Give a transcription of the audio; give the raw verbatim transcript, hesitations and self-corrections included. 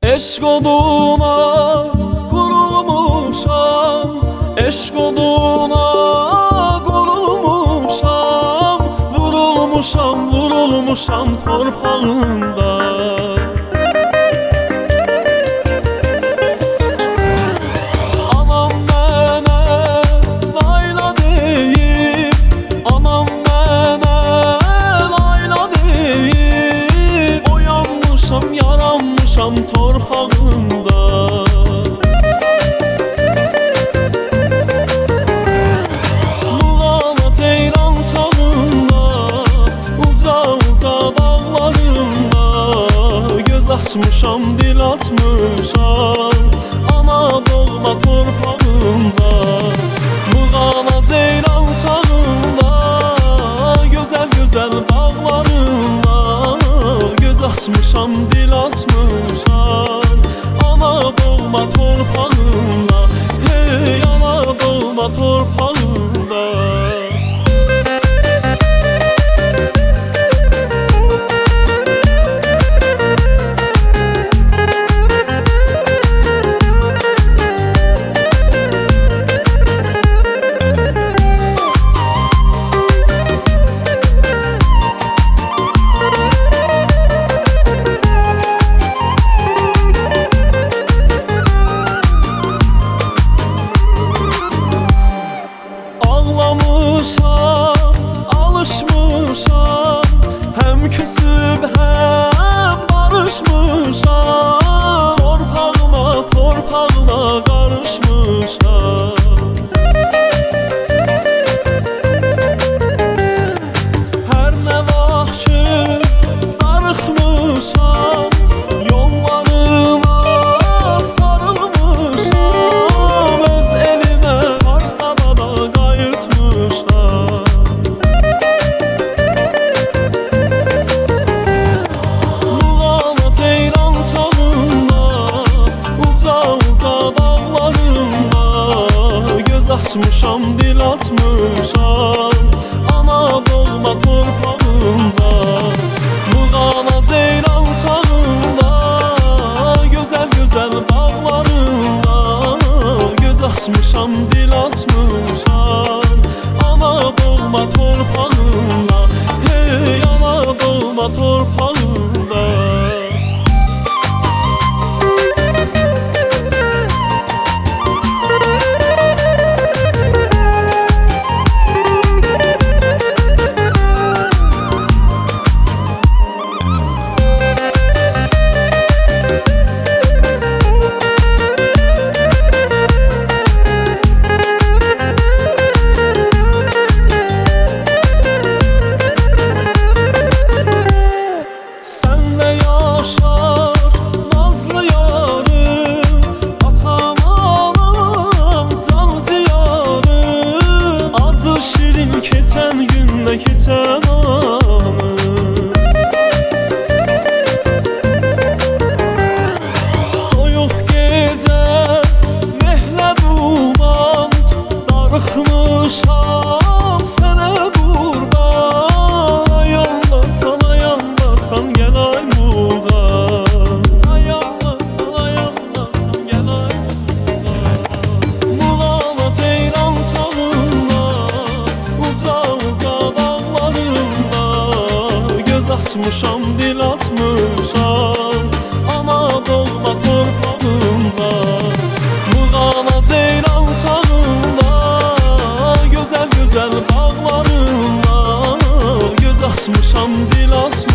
Eşq oduna qurulmuşam, eşq oduna qurulmuşam, vurulmuşam, vurulmuşam torpağında. Anam mənə layla deyib, anam mənə layla deyib, oyanmışam, yaranmışam torpağında. Muğana ceylan çağında, uca uca dağlarında, göz açmışam, dil açmışam, ana doğma torpağında. Muğana ceylan çağında, gözəl gözəl dağlarında, göz açmışam, dil açmışam, ana doğma torpağında. Hey, ana doğma torpağında. Ağlamışam, alışmışam, hem küsüb hem barışmışam, torpağıma torpağına qarışmışam. Hər nə vaxt ki darıxmışam, yollarıma sarılmışam, öz elimə Farsada da qayıtmışam. Muğana ceylan çağında, uca uca dağlarında, göz açmışam, dil açmışam, ana doğma torpağında. Muğana ceylan çağında, gözəl gözəl dağlarında, göz açmışam, dil açmışam, ana doğma torpağında. Hey, ana doğma torpağında. Senle yaşar nazlı yarım, atam anam can diyarım, acı şirin keçen günle keçen anım. Soyuq gecə mehlə duman, darıxmışam sənə qurban. Ayağlasan ayağlasan gel ay Muğan, ayağlasan ayağlasan gel ay Muğan. Muğana ceylan çağında, uca uca dağlarında, göz açmışam, dil açmışam, ana doğma torpağında. Muğana ceylan çağında, gözəl gözəl dağlarında, göz açmışam, dil açmışam,